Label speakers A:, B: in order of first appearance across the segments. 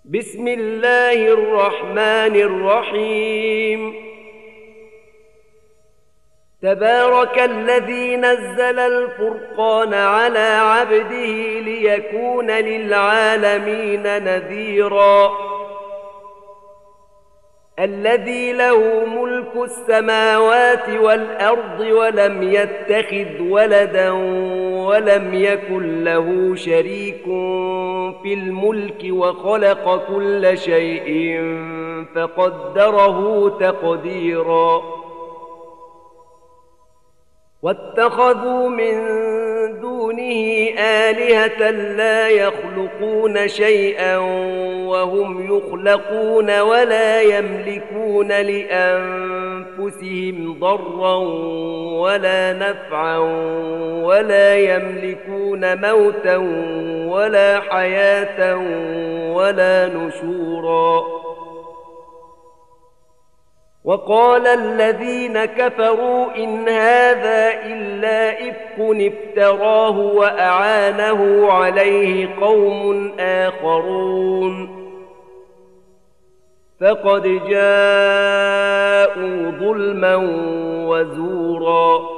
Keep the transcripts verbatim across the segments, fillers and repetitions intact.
A: بسم الله الرحمن الرحيم. تبارك الذي نزل الفرقان على عبده ليكون للعالمين نذيرا. الذي له ملك السماوات والأرض ولم يتخذ ولدا ولم يكن له شريك في الملك وخلق كل شيء فقدره تقديرا. واتخذوا من دونه آلهة لا يخلقون شيئا وهم يخلقون ولا يملكون لأنفسهم ضرا ولا نفعا ولا يملكون موتا ولا حياة ولا نشورا. وقال الذين كفروا إن هذا إلا إفك افتراه وأعانه عليه قوم آخرون فقد جاءوا ظلما وزورا.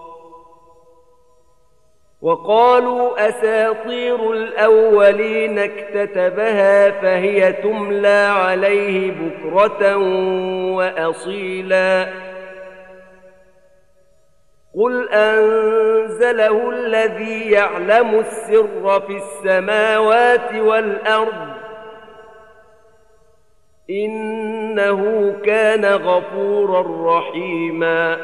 A: وقالوا أساطير الأولين اكتتبها فهي تملى عليه بكرة وأصيلا. قل أنزله الذي يعلم السر في السماوات والأرض إنه كان غفورا رحيما.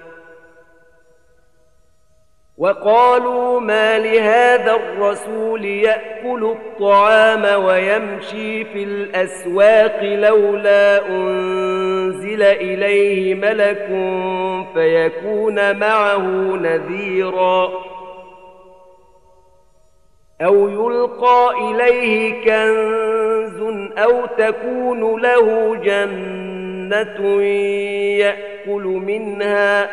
A: وقالوا ما لهذا الرسول يأكل الطعام ويمشي في الأسواق لولا أنزل إليه ملك فيكون معه نذيرا أو يلقى إليه كنز أو تكون له جنة يأكل منها.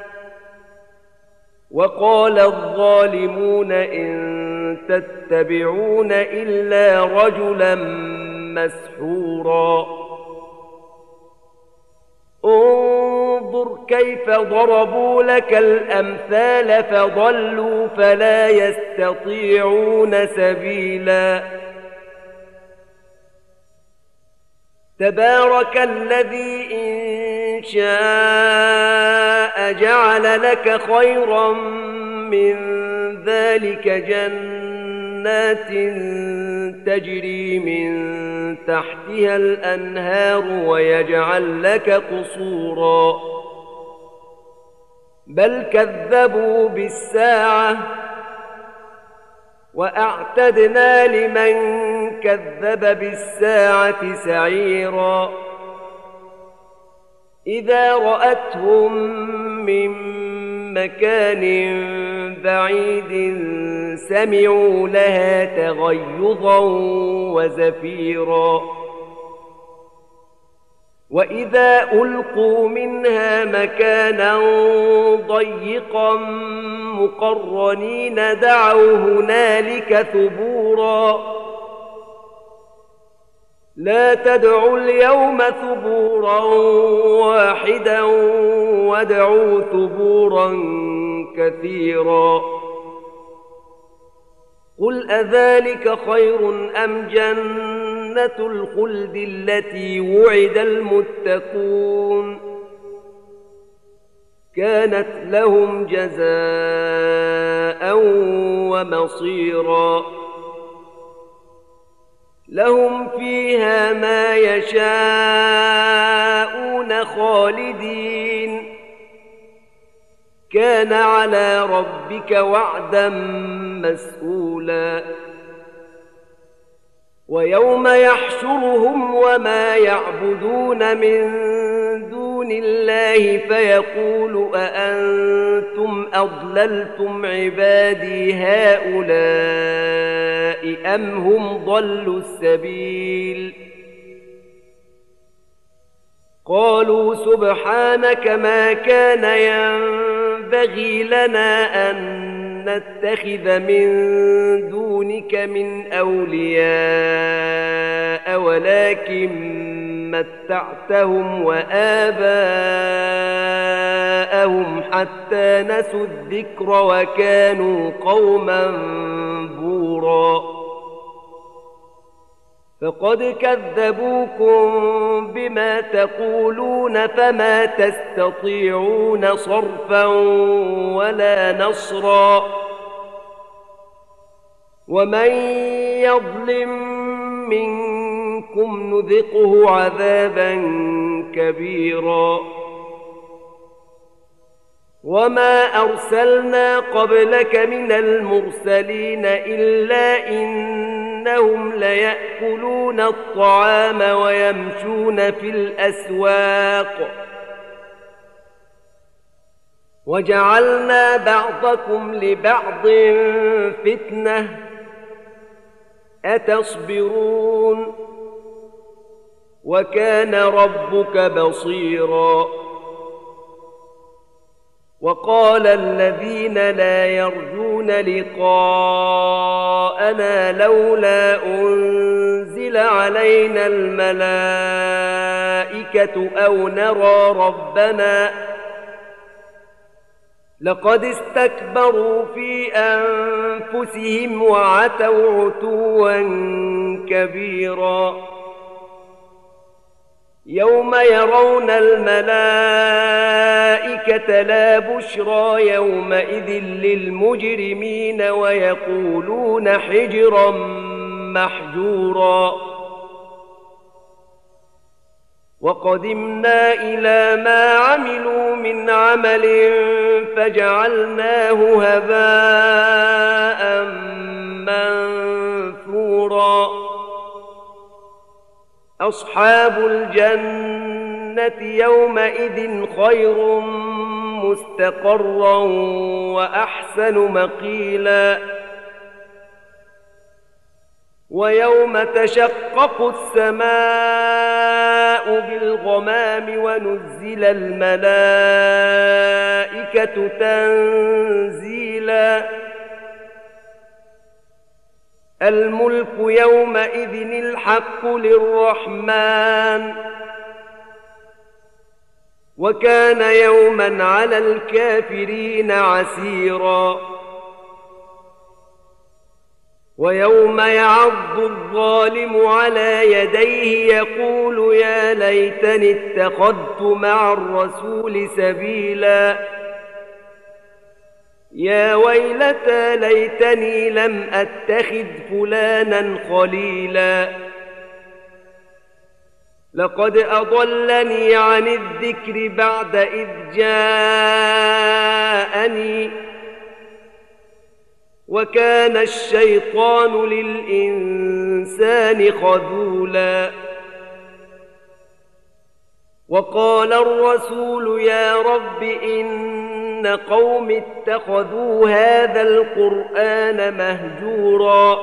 A: وقال الظالمون إن تتبعون إلا رجلا مسحورا. انظر كيف ضربوا لك الأمثال فضلوا فلا يستطيعون سبيلا. تبارك الذي إن شاء جعل لك خيرا من ذلك جنات تجري من تحتها الأنهار ويجعل لك قصورا بل كذبوا بالساعة وأعتدنا لمن كذب بالساعة سعيرا. إذا رأتهم من مكان بعيد سمعوا لها تغيظا وزفيرا. وإذا ألقوا منها مكانا ضيقا مقرنين دعوا هنالك ثبورا. لا تدعوا اليوم ثبورا واحدا وادعوا ثبورا كثيرا. قل أذلك خير أم جنة الخلد التي وعد المتقون كانت لهم جزاء ومصيرا. لهم فيها ما يشاءون خالدين كان على ربك وعدا مسئولا. ويوم يحشرهم وما يعبدون من دون الله فيقول أأنتم أضللتم عبادي هؤلاء أم هم ضلوا السبيل. قالوا سبحانك ما كان ينبغي لنا أن نتخذ من دونك من أولياء ولكن متعتهم وآباءهم حتى نسوا الذكر وكانوا قوما بورا فقد كذبوكم بما تقولون فما تستطيعون صرفا ولا نصرا ومن يظلم منكم نذقه عذابا كبيرا وما أرسلنا قبلك من المرسلين إلا إنهم ليأكلون الطعام ويمشون في الأسواق وجعلنا بعضكم لبعض فتنة أتصبرون وكان ربك بصيرا وقال الذين لا يرجون لقاءنا لولا أنزل علينا الملائكة أو نرى ربنا لقد استكبروا في أنفسهم وعتوا عتوا كبيرا يوم يرون الملائكة لا بشرى يومئذ للمجرمين ويقولون حجرا محجورا وقدمنا إلى ما عملوا من عمل فجعلناه هباء منثورا أصحاب الجنة يومئذ خير مستقرا وأحسن مقيلا ويوم تشقق السماء بالغمام ونزل الملائكة تنزيلا الملك يومئذ الحق للرحمن وكان يوما على الكافرين عسيرا ويوم يعض الظالم على يديه يقول يا ليتني اتخذت مع الرسول سبيلا يا ويلتى ليتني لم أتخذ فلانا خليلا لقد أضلني عن الذكر بعد إذ جاءني وكان الشيطان للإنسان خذولا وقال الرسول يا رب إن قوم اتخذوا هذا القرآن مهجورا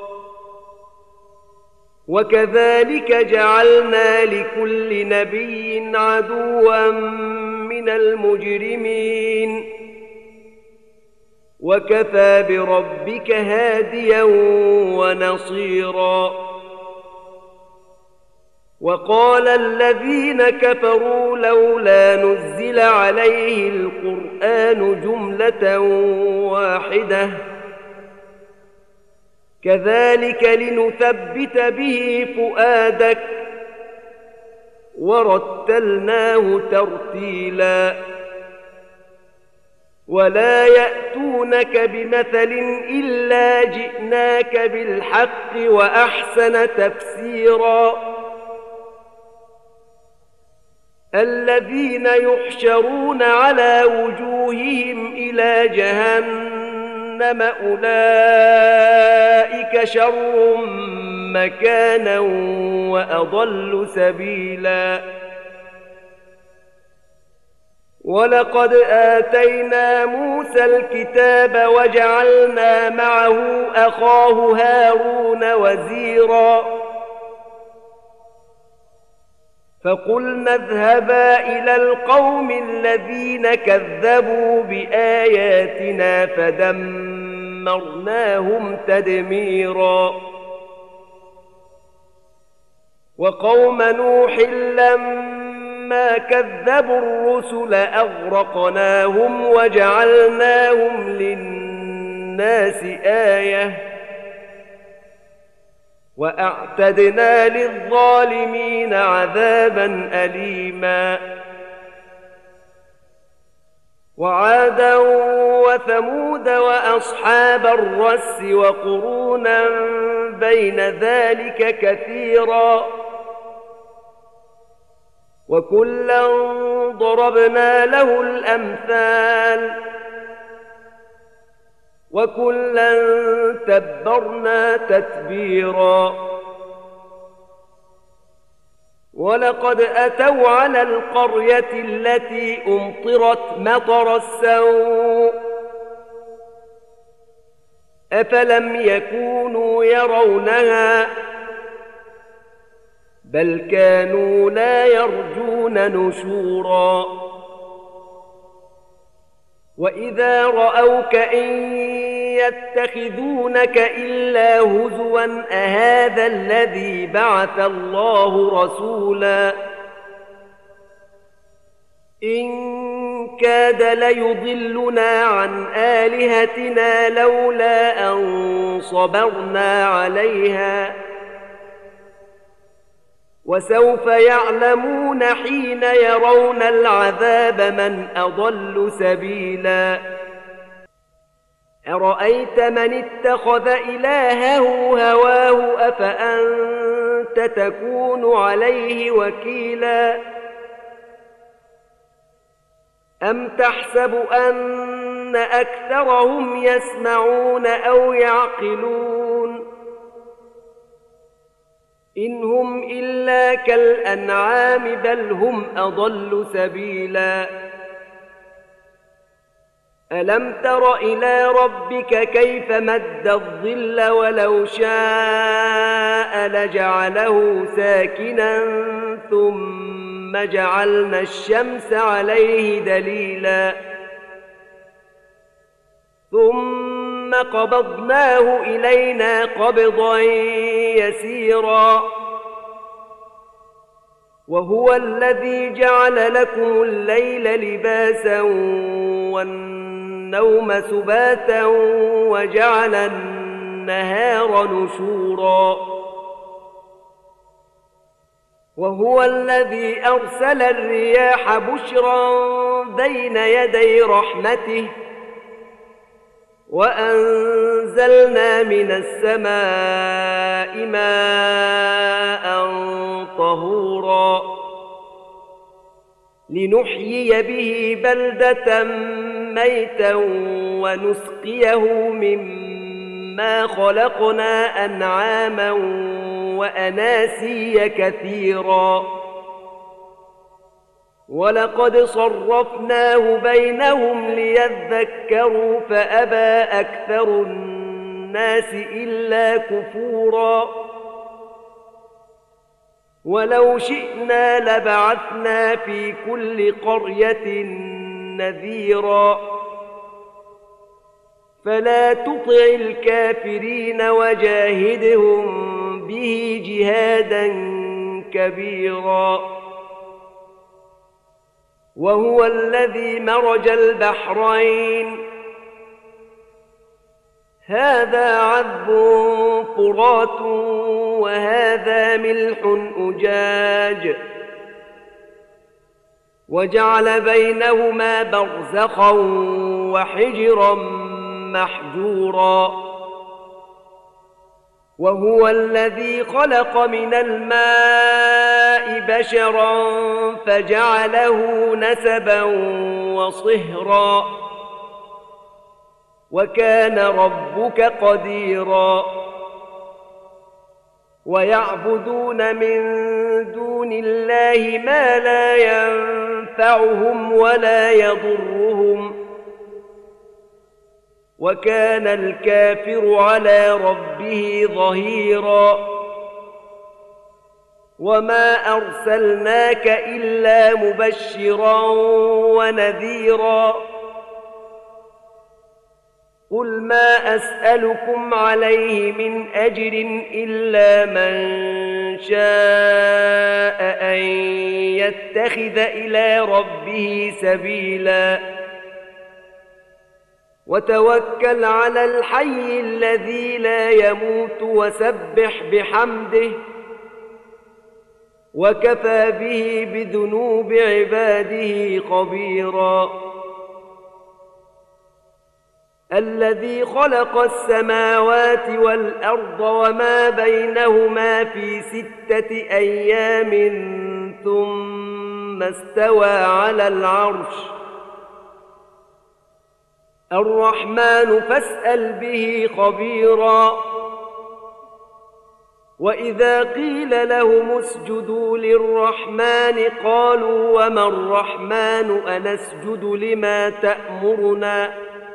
A: وكذلك جعلنا لكل نبي عدوا من المجرمين وكفى بربك هاديا ونصيرا وقال الذين كفروا لولا نزل عليه القرآن جملة واحدة كذلك لنثبت به فؤادك ورتلناه ترتيلا ولا يأتونك بمثل إلا جئناك بالحق وأحسن تفسيرا الذين يحشرون على وجوههم إلى جهنم أولئك شر مكانا وأضل سبيلا ولقد آتينا موسى الكتاب وجعلنا معه أخاه هارون وزيرا فقلنا اذهبا إلى القوم الذين كذبوا بآياتنا فدمرناهم تدميرا وقوم نوح لما كذبوا الرسل أغرقناهم وجعلناهم للناس آية وأعتدنا للظالمين عذابا أليما وعادا وثمود وأصحاب الرس وقرونا بين ذلك كثيرا وكلا ضربنا له الأمثال وكلا تبرنا تتبيرا ولقد أتوا على القرية التي أمطرت مطر السوء أفلم يكونوا يرونها بل كانوا لا يرجون نشورا وإذا رأوك إن يتخذونك إلا هزوا أهذا الذي بعث الله رسولا إن كاد ليضلنا عن آلهتنا لولا أن صبرنا عليها وسوف يعلمون حين يرون العذاب من أضل سبيلا أرأيت من اتخذ إلهه هواه أفأنت تكون عليه وكيلا أم تحسب أن أكثرهم يسمعون أو يعقلون إن هم إلا كالأنعام بل هم أضل سبيلا ألم تر إلى ربك كيف مد الظل ولو شاء لجعله ساكنا ثم جعلنا الشمس عليه دليلا ثم قبضناه إلينا قبضا يسيرا وهو الذي جعل لكم الليل لباسا والنوم سباتا وجعل النهار نشورا وهو الذي أرسل الرياح بشرا بين يدي رحمته وأنزلنا من السماء ماء طهورا لنحيي به بلدة ميتا ونسقيه مما خلقنا أنعاما وأناسيا كثيرا ولقد صرفناه بينهم ليذكروا فأبى أكثر الناس إلا كفورا ولو شئنا لبعثنا في كل قرية نذيرا فلا تطع الكافرين وجاهدهم به جهادا كبيرا وهو الذي مرج البحرين هذا عذب فرات وهذا ملح أجاج وجعل بينهما برزخا وحجرا محجورا وهو الذي خلق من الماء بشرا فجعله نسبا وصهرا وكان ربك قديرا ويعبدون من دون الله ما لا ينفعهم ولا يضرهم وكان الكافر على ربه ظهيرا وما أرسلناك إلا مبشرا ونذيرا قل ما أسألكم عليه من أجر إلا من شاء أن يتخذ إلى ربه سبيلا وتوكل على الحي الذي لا يموت وسبح بحمده وكفى به بذنوب عباده خبيرا الذي خلق السماوات والأرض وما بينهما في ستة أيام ثم استوى على العرش الرحمن فاسأل به خبيرا وإذا قيل لهم اسجدوا للرحمن قالوا وما الرحمن أنسجد لما تأمرنا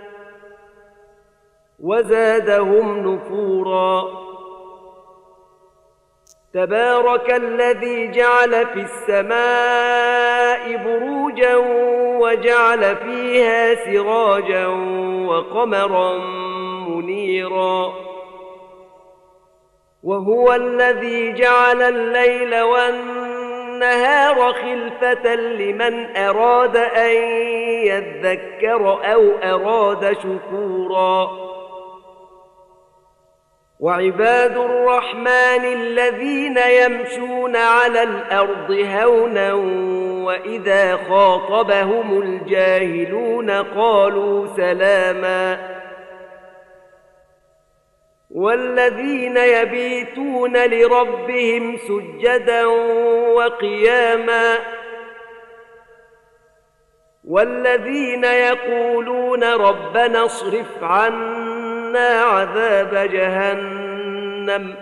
A: وزادهم نفورا تبارك الذي جعل في السماء بروجا وجعل فيها سراجا وقمرا منيرا وهو الذي جعل الليل والنهار خلفة لمن أراد أن يذكر أو أراد شكورا وعباد الرحمن الذين يمشون على الأرض هونا وإذا خاطبهم الجاهلون قالوا سلاما والذين يبيتون لربهم سجدا وقياما والذين يقولون ربنا اصرف عنا عذاب جهنم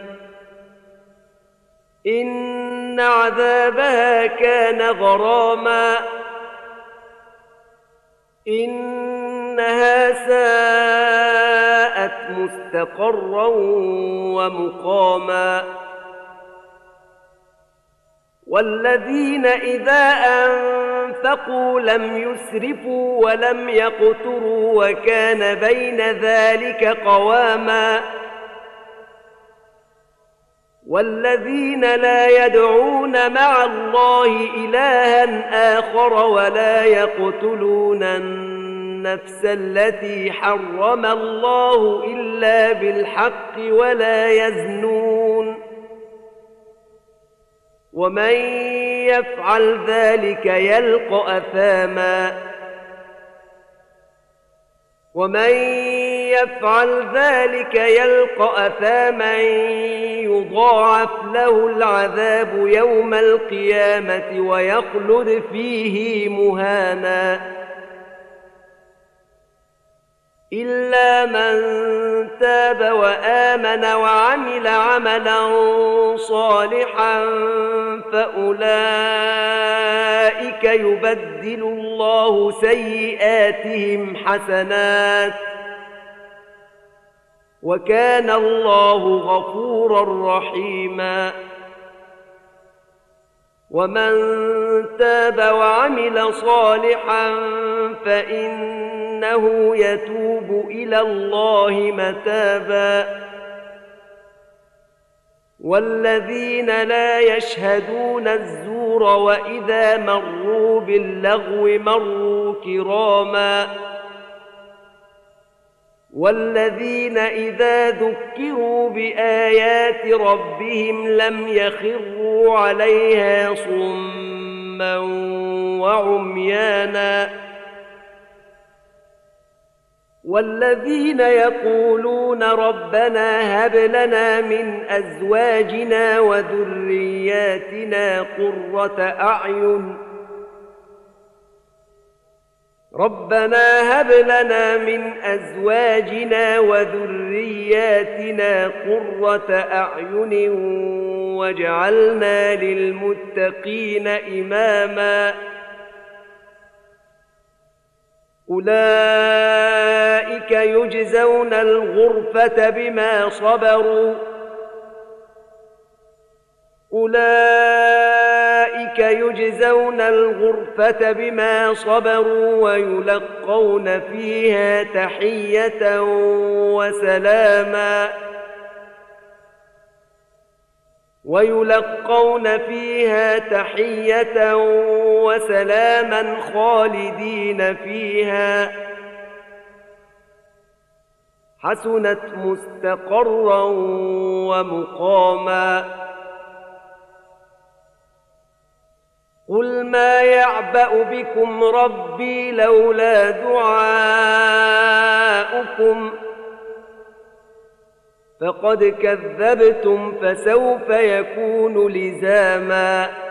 A: إن عذابها كان غراما إنها ساءت مستقرا ومقاما والذين إذا أنفقوا لم يسرفوا ولم يقتروا وكان بين ذلك قواما والذين لا يدعون مع الله إلها آخر ولا يقتلون النفس التي حرم الله إلا بالحق ولا يزنون ومن يفعل ذلك يلقى أثاما ومن يفعل ذلك يلقى أثاما يضاعف له العذاب يوم القيامة ويخلد فيه مهانا إلا من تاب وآمن وعمل عملا صالحا فأولئك يبدل الله سيئاتهم حسنات وكان الله غفورا رحيما ومن تاب وعمل صالحا فإنه يتوب إلى الله متابا والذين لا يشهدون الزور وإذا مروا باللغو مروا كراما والذين إذا ذكروا بآيات ربهم لم يخروا عليها صما وعميانا والذين يقولون ربنا هب لنا من أزواجنا وذرياتنا قرة أعين ربنا هب لنا من أزواجنا وذرياتنا قرة أعين واجعلنا للمتقين إماما أولئك يجزون الغرفة بما صبروا أولئك يجزون الغرفة بما صبروا ويلقون فيها تحية وسلاما ويلقون فيها تحية وسلاما خالدين فيها حسنت مستقرا ومقاما قل ما يعبأ بكم ربي لولا دعاؤكم فقد كذبتم فسوف يكون لزاما